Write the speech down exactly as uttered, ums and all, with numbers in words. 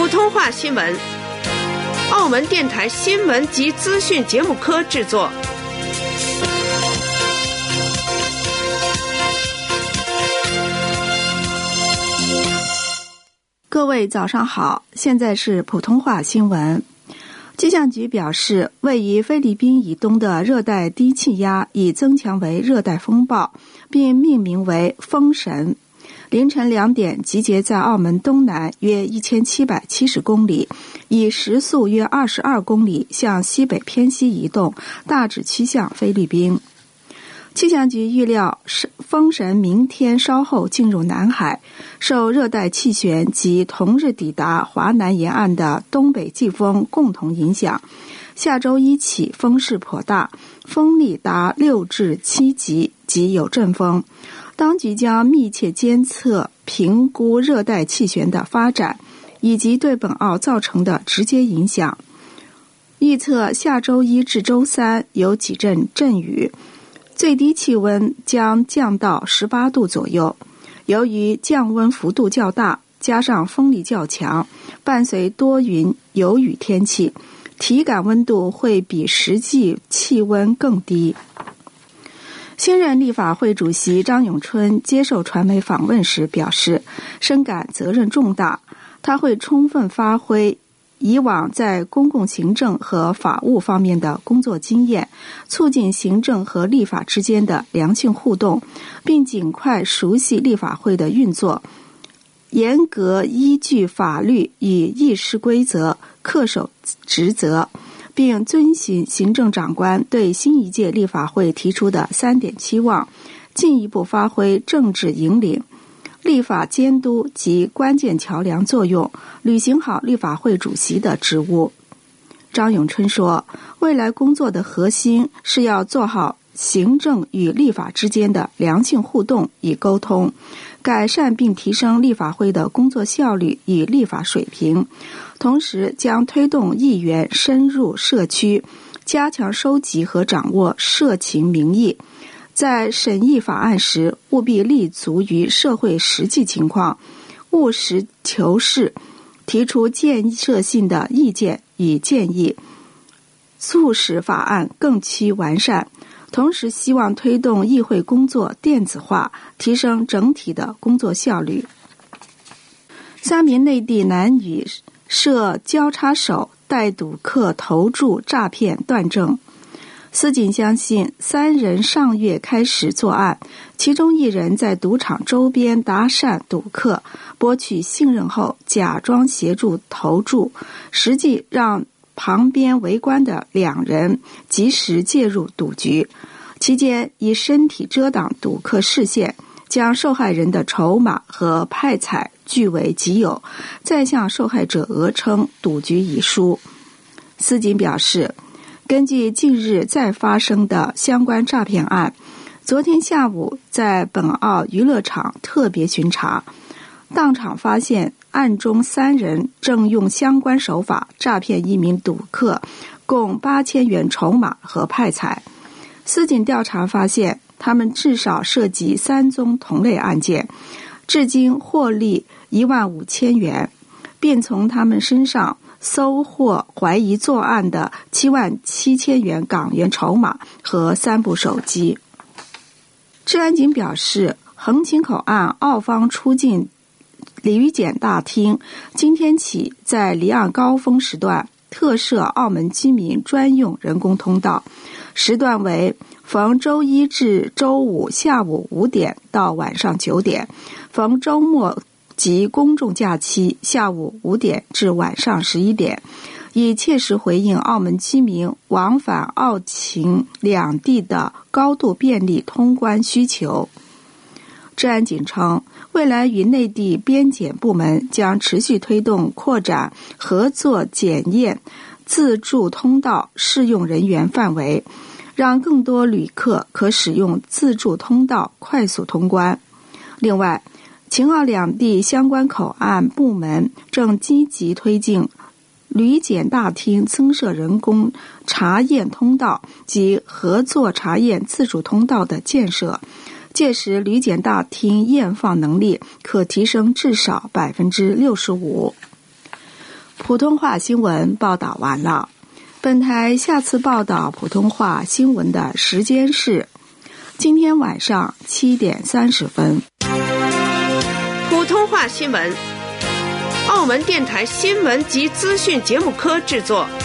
普通话新闻，澳门电台新闻及资讯节目科制作。 各位早上好，现在是普通话新闻。气象局表示，位于菲律宾以东的热带低气压已增强为热带风暴，并命名为风神。凌晨两点集结在澳门东南约一千七百七十公里，以时速约二十二公里向西北偏西移动，大致趋向菲律宾。气象局预料风神明天稍后进入南海，受热带气旋及同日抵达华南沿岸的东北季风共同影响，下周一起风势颇大，风力达六至七级及有阵风。当局将密切监测评估热带气旋的发展以及对本澳造成的直接影响。预测下周一至周三有几阵阵雨，最低气温将降到十八度左右。由于降温幅度较大，加上风力较强，伴随多云有雨天气，体感温度会比实际气温更低。新任立法会主席张永春接受传媒访问时表示，深感责任重大，他会充分发挥以往在公共行政和法务方面的工作经验，促进行政和立法之间的良性互动，并尽快熟悉立法会的运作，严格依据法律与议事规则恪守职责，并遵循行政长官对新一届立法会提出的三点期望，进一步发挥政治引领、立法监督及关键桥梁作用，履行好立法会主席的职务。张永春说，未来工作的核心是要做好行政与立法之间的良性互动与沟通，改善并提升立法会的工作效率与立法水平，同时将推动议员深入社区，加强收集和掌握社情民意，在审议法案时务必立足于社会实际情况，务实求是，提出建设性的意见与建议，促使法案更趋完善。同时希望推动议会工作电子化，提升整体的工作效率。三名内地男女涉交叉手带赌客投注诈骗断证。司警相信三人上月开始作案，其中一人在赌场周边搭讪赌客，博取信任后假装协助投注，实际让旁边围观的两人及时介入赌局，期间以身体遮挡赌客视线，将受害人的筹码和派彩据为己有，再向受害者讹称赌局已输。司警表示，根据近日再发生的相关诈骗案，昨天下午在本澳娱乐场特别巡查，当场发现案中三人正用相关手法诈骗一名赌客共八千元筹码和派彩。司警调查发现，他们至少涉及三宗同类案件，至今获利一万五千元，并从他们身上搜获怀疑作案的七万七千元港元筹码和三部手机。治安警表示，横琴口岸澳方出境旅检大厅今天起在离岸高峰时段特设澳门居民专用人工通道，时段为逢周一至周五下午五点到晚上九点，逢周末及公众假期下午五点至晚上十一点，以切实回应澳门居民往返澳秦两地的高度便利通关需求。治安警称，未来与内地边检部门将持续推动扩展合作检验自助通道适用人员范围，让更多旅客可使用自助通道快速通关。另外，秦澳两地相关口岸部门正积极推进旅检大厅增设人工查验通道及合作查验自主通道的建设，届时旅检大厅验放能力可提升至少 百分之六十五。 普通话新闻报道完了。本台下次报道普通话新闻的时间是今天晚上七点三十分。 普通话新闻，澳门电台新闻及资讯节目科制作。